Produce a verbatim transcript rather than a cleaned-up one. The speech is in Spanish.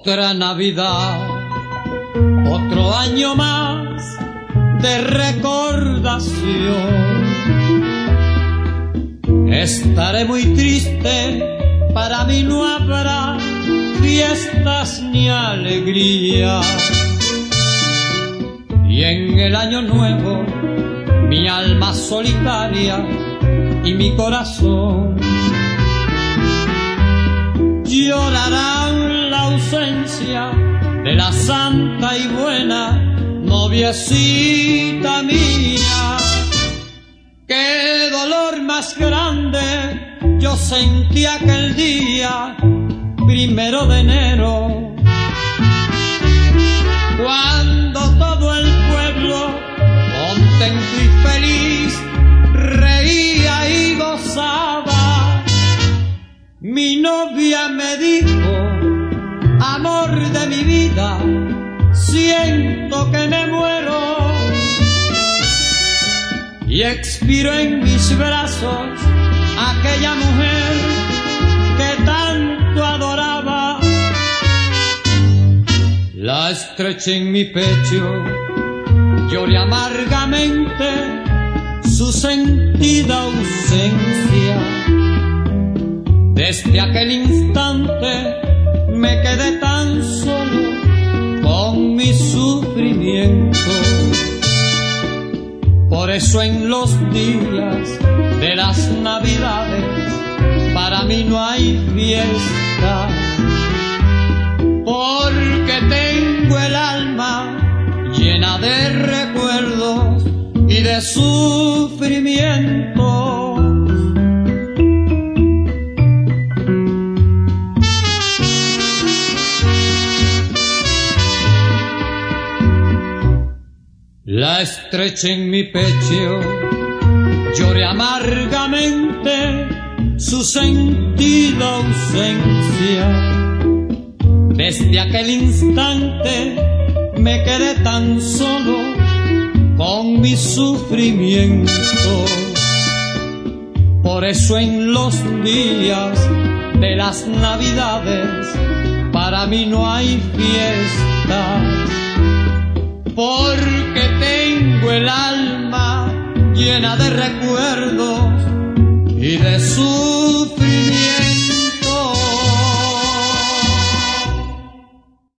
Otra Navidad, otro año más de recordación. Estaré muy triste, para mí no habrá fiestas ni alegría. Y en el año nuevo, mi alma solitaria y mi corazón llorarán la ausencia de la santa y buena noviecita mía. Qué dolor más grande yo sentí aquel día, primero de enero, cuando todo el pueblo, contento y feliz, reía y gozaba. Mi novia me dijo: amor de mi vida, siento que me muero. Y expiró en mis brazos aquella mujer que tanto adoraba. La estreché en mi pecho, lloré amargamente su sentida ausencia. Desde aquel instante me quedé tan solo con mi sufrimiento. Por eso en los días de las Navidades para mí no hay fiesta, porque tengo el alma llena de recuerdos y de sufrimiento. La estreché en mi pecho, lloré amargamente su sentida ausencia. Desde aquel instante me quedé tan solo con mi sufrimiento. Por eso en los días de las Navidades para mí no hay fiesta, porque tengo el alma llena de recuerdos y de su